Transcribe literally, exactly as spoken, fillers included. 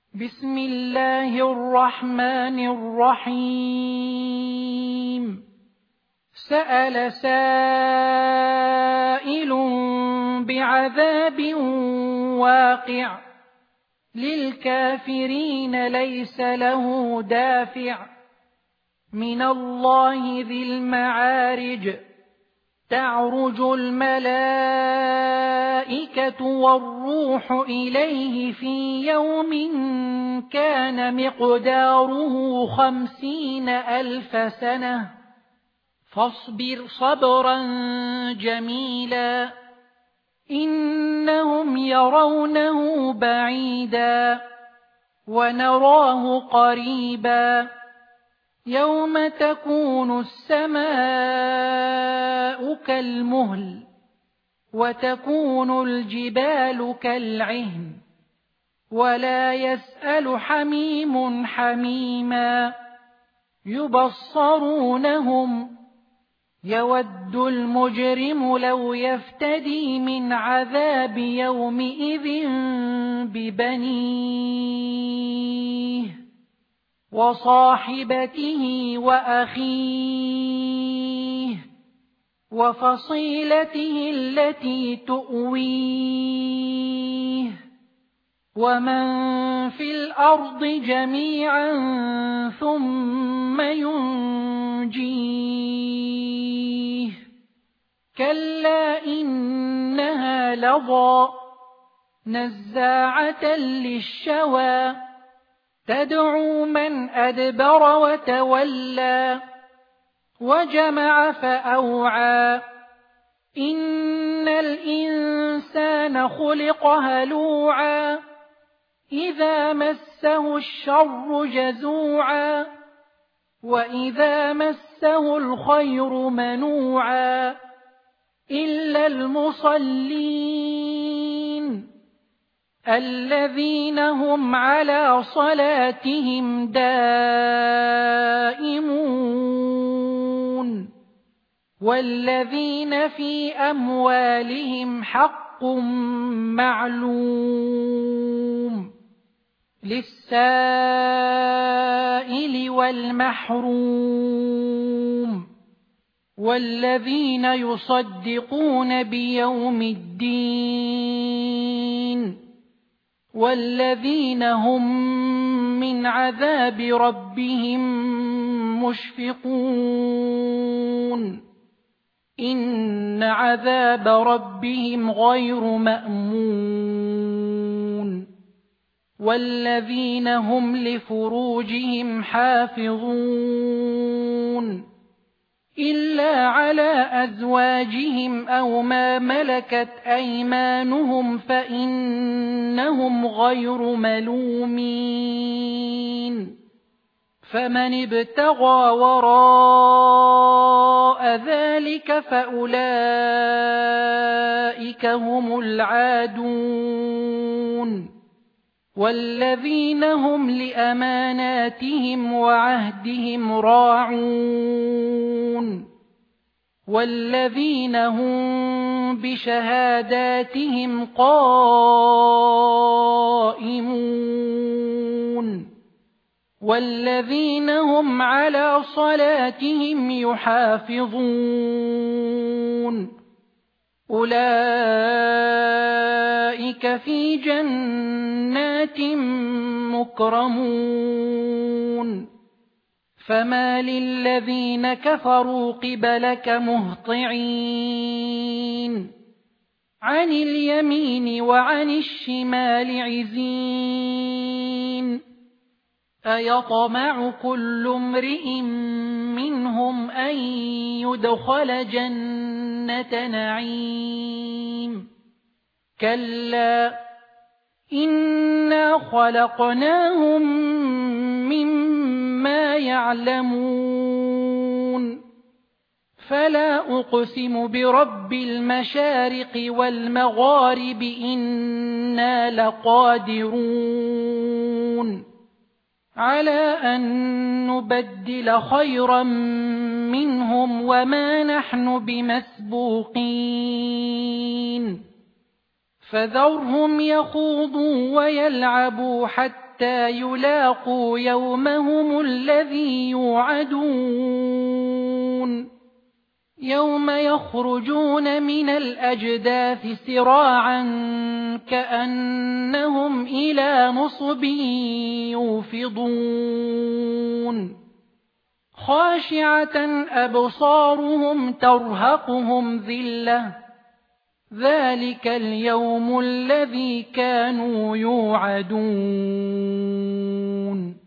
بسم الله الرحمن الرحيم. سأل سائل بعذاب واقع للكافرين ليس له دافع من الله ذي المعارج. تعرج الملائكة والروح إليه في يوم كان مقداره خمسين ألف سنة فاصبر صبرا جميلا إنهم يرونه بعيدا ونراه قريبا يوم تكون السماء كالمهل وتكون الجبال كالعهن ولا يسأل حميم حميما يبصرونهم يود المجرم لو يفتدي من عذاب يومئذ ببنيه وصاحبته وأخيه وفصيلته التي تؤويه ومن في الأرض جميعا ثم ينجيه كلا إنها لظى نزاعة للشوى تدعو من أدبر وتولى وجمع فأوعى إن الإنسان خلق هلوعا إذا مسه الشر جزوعا وإذا مسه الخير منوعا إلا المصلين الذين هم على صلاتهم دائمون والذين في أموالهم حق معلوم للسائل والمحروم والذين يصدقون بيوم الدين والذين هم من عذاب ربهم مشفقون إن عذاب ربهم غير مأمون والذين هم لفروجهم حافظون إلا على أزواجهم أو ما ملكت أيمانهم فإنهم غير ملومين فمن ابتغى وراء ذلك فأولئك هم العادون والذين هم لأماناتهم وعهدهم راعون والذين هم بشهاداتهم قائمون والذين هم على صلاتهم يحافظون أولئك في جنات مكرمون فما للذين كفروا قبلك مهطعين عن اليمين وعن الشمال عزين أيطمع كل امرئ منهم أن يدخل جنة نعيم كلا إنا خلقناهم مما يعلمون فلا أقسم برب المشارق والمغارب إنا لقادرون على أن نبدل خيرا منهم وما نحن بمسبوقين فذرهم يخوضوا ويلعبوا حتى حتى يلاقوا يومهم الذي يوعدون يوم يخرجون من الأجداث سراعا كأنهم إلى نصب يوفضون خاشعة أبصارهم ترهقهم ذلة ذلك اليوم الذي كانوا يوعدون